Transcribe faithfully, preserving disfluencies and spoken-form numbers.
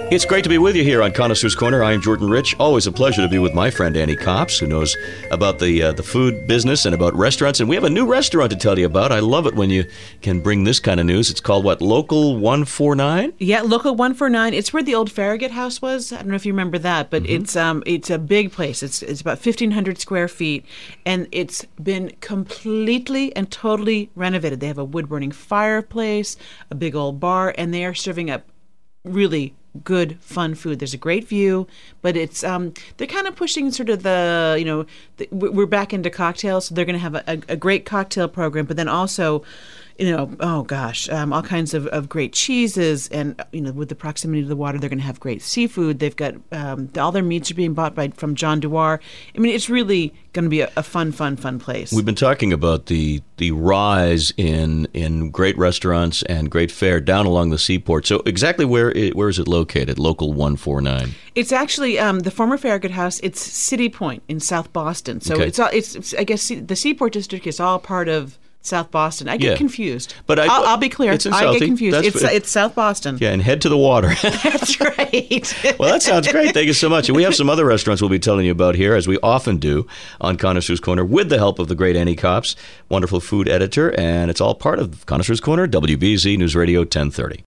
It's great to be with you here on Connoisseur's Corner. I am Jordan Rich. Always a pleasure to be with my friend Annie Copps, who knows about the uh, the food business and about restaurants. And we have a new restaurant to tell you about. I love it when you can bring this kind of news. It's called, what, Local one forty-nine? Yeah, Local one forty-nine. It's where the old Farragut House was. I don't know if you remember that, but mm-hmm. it's um it's a big place. It's it's about fifteen hundred square feet, and it's been completely and totally renovated. They have a wood-burning fireplace, a big old bar, and they are serving up really good, fun food. There's a great view, but it's um they're kind of pushing sort of the, you know, the, we're back into cocktails, so they're going to have a, a, a great cocktail program, but then also, you know, oh gosh, um, all kinds of, of great cheeses, and, you know, with the proximity to the water, they're going to have great seafood. They've got um, all their meats are being bought by from John Dewar. I mean, it's really going to be a, a fun, fun, fun place. We've been talking about the the rise in in great restaurants and great fare down along the seaport. So exactly where it, where is it located? Local one forty-nine. It's actually um, the former Farragut House. It's City Point in South Boston. So okay. it's all it's, it's I guess the Seaport District is all part of South Boston. I get yeah. confused. But I, I'll, I'll be clear. It's in I Southie. get confused. That's, it's it's South Boston. Yeah, and head to the water. That's right. Well, that sounds great. Thank you so much. And we have some other restaurants we'll be telling you about here, as we often do on Connoisseur's Corner, with the help of the great Annie Copps, wonderful food editor, and it's all part of Connoisseur's Corner, W B Z News Radio ten thirty.